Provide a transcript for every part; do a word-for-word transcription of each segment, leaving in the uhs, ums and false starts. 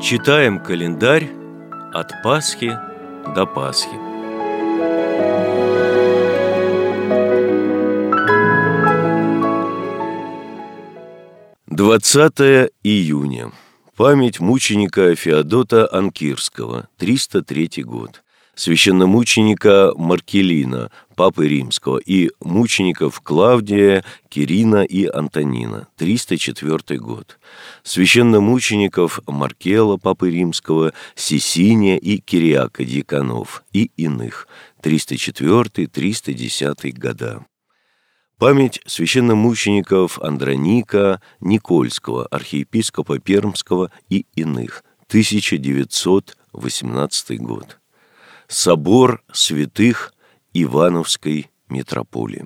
Читаем календарь от Пасхи до Пасхи. двадцатое июня. Память мученика Феодота Анкирского, триста третий год. Священномученика Маркелина, Папы Римского, и мучеников Клавдия, Кирина и Антонина, триста четвёртый год. Священномучеников Маркела, Папы Римского, Сисиния и Кириака, диаконов, и иных, триста четвёртый — триста десятый года. Память священномучеников Андроника Никольского, архиепископа Пермского, и иных, тысяча девятьсот восемнадцатый год. Собор святых Ивановской митрополии.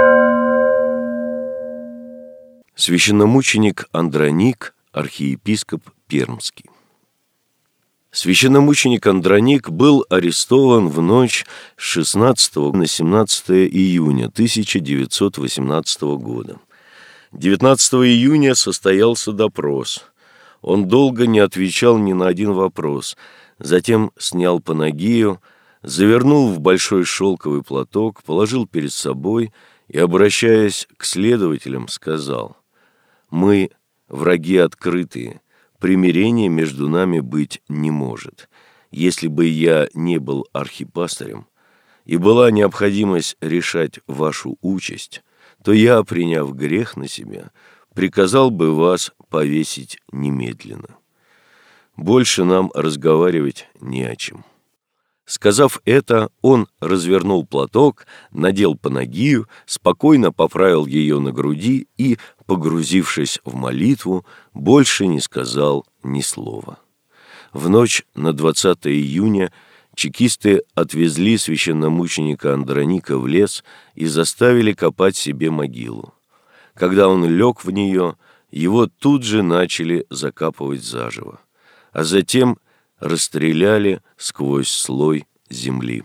Священномученик Андроник, архиепископ Пермский. Священномученик Андроник был арестован в ночь с шестнадцатого на семнадцатое июня тысяча девятьсот восемнадцатого года. девятнадцатого июня состоялся допрос. Он долго не отвечал ни на один вопрос, затем снял панагию, завернул в большой шелковый платок, положил перед собой и, обращаясь к следователям, сказал: «Мы враги открытые, примирения между нами быть не может. Если бы я не был архипастырем и была необходимость решать вашу участь, то я, приняв грех на себя, приказал бы вас повесить немедленно. Больше нам разговаривать не о чем». Сказав это, он развернул платок, надел панагию, спокойно поправил ее на груди и, погрузившись в молитву, больше не сказал ни слова. В ночь на двадцатое июня чекисты отвезли священномученика Андроника в лес и заставили копать себе могилу. Когда он лег в нее, его тут же начали закапывать заживо, а затем расстреляли сквозь слой земли.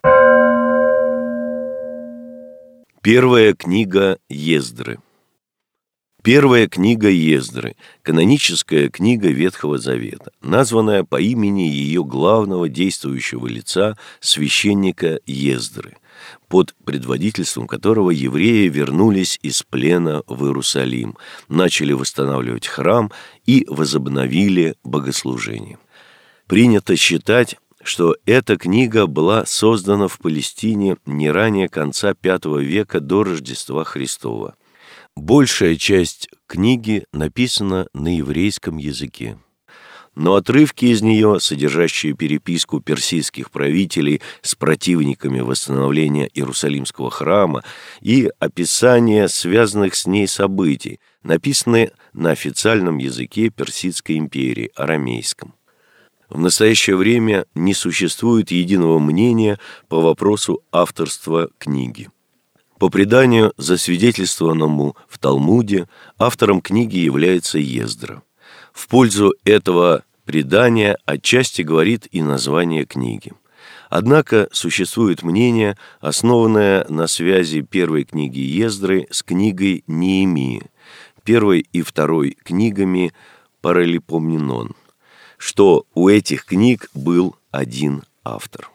Первая книга Ездры. Первая книга Ездры – каноническая книга Ветхого Завета, названная по имени ее главного действующего лица, священника Ездры, под предводительством которого евреи вернулись из плена в Иерусалим, начали восстанавливать храм и возобновили богослужение. Принято считать, что эта книга была создана в Палестине не ранее конца пятого века до Рождества Христова. Большая часть книги написана на еврейском языке. Но отрывки из нее, содержащие переписку персидских правителей с противниками восстановления Иерусалимского храма и описание связанных с ней событий, написаны на официальном языке Персидской империи, арамейском. В настоящее время не существует единого мнения по вопросу авторства книги. По преданию, засвидетельствованному в Талмуде, автором книги является Ездра. В пользу этого предания отчасти говорит и название книги. Однако существует мнение, основанное на связи первой книги Ездры с книгой Неемии, первой и второй книгами Паралипоменон, что у этих книг был один автор.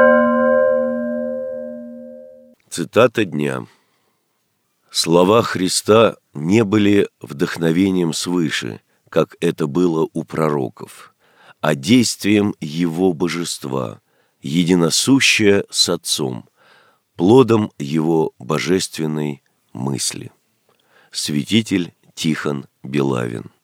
Цитата дня. «Слова Христа не были вдохновением свыше, как это было у пророков, а действием Его божества, единосущее с Отцом, плодом Его божественной мысли». Святитель Тихон Белавин.